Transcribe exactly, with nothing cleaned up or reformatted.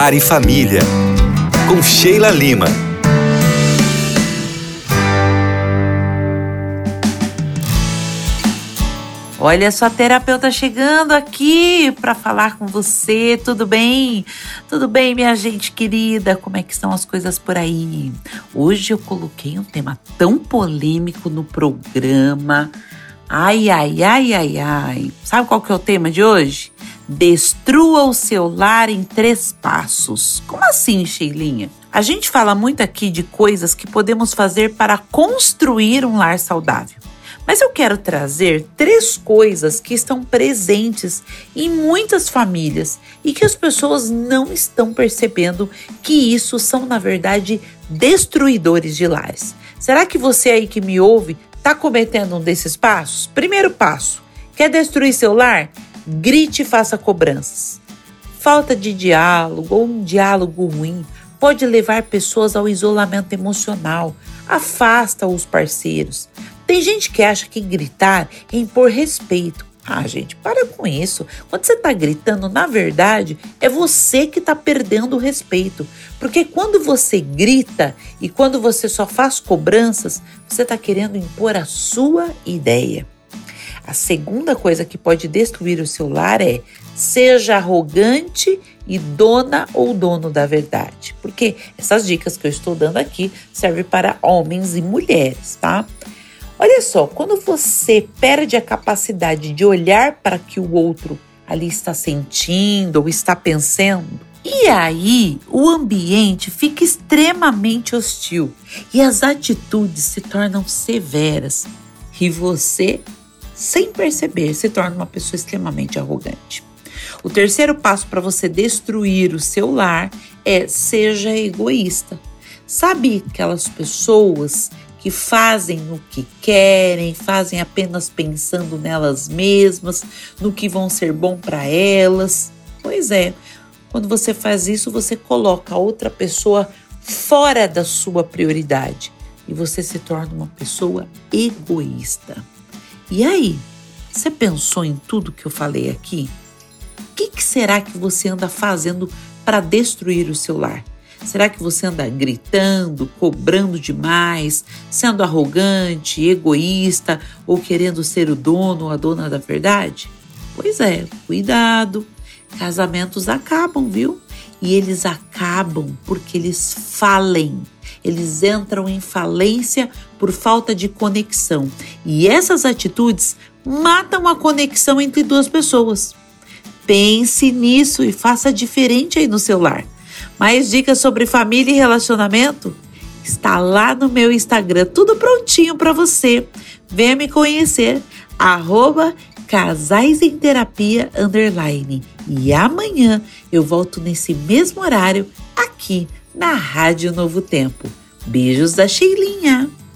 Lar e Família, com Sheila Lima. Olha, sua terapeuta chegando aqui para falar com você. Tudo bem? Tudo bem, minha gente querida? Como é que estão as coisas por aí? Hoje eu coloquei um tema tão polêmico no programa. Ai, ai, ai, ai, ai. Sabe qual que é o tema de hoje? Destrua o seu lar em três passos. Como assim, Sheilinha? A gente fala muito aqui de coisas que podemos fazer para construir um lar saudável. Mas eu quero trazer três coisas que estão presentes em muitas famílias e que as pessoas não estão percebendo que isso são, na verdade, destruidores de lares. Será que você aí que me ouve está cometendo um desses passos? Primeiro passo, quer destruir seu lar? Grite e faça cobranças. Falta de diálogo ou um diálogo ruim pode levar pessoas ao isolamento emocional, afasta os parceiros. Tem gente que acha que gritar é impor respeito. Ah, gente, para com isso. Quando você está gritando, na verdade, é você que está perdendo o respeito. Porque quando você grita e quando você só faz cobranças, você está querendo impor a sua ideia. A segunda coisa que pode destruir o seu lar é: seja arrogante e dona ou dono da verdade. Porque essas dicas que eu estou dando aqui servem para homens e mulheres, tá? Olha só, quando você perde a capacidade de olhar para o que o outro ali está sentindo ou está pensando, e aí o ambiente fica extremamente hostil e as atitudes se tornam severas e você, sem perceber, se torna uma pessoa extremamente arrogante. O terceiro passo para você destruir o seu lar é: seja egoísta. Sabe aquelas pessoas que fazem o que querem, fazem apenas pensando nelas mesmas, no que vão ser bom para elas? Pois é, quando você faz isso, você coloca a outra pessoa fora da sua prioridade e você se torna uma pessoa egoísta. E aí, você pensou em tudo que eu falei aqui? O que, que será que você anda fazendo para destruir o seu lar? Será que você anda gritando, cobrando demais, sendo arrogante, egoísta ou querendo ser o dono ou a dona da verdade? Pois é, cuidado. Casamentos acabam, viu? E eles acabam porque eles falem. Eles entram em falência por falta de conexão. E essas atitudes matam a conexão entre duas pessoas. Pense nisso e faça diferente aí no seu lar. Mais dicas sobre família e relacionamento? Está lá no meu Instagram, tudo prontinho para você. Venha me conhecer, arroba casais em terapia, underline. E amanhã eu volto nesse mesmo horário aqui na Rádio Novo Tempo. Beijos da Sheilinha.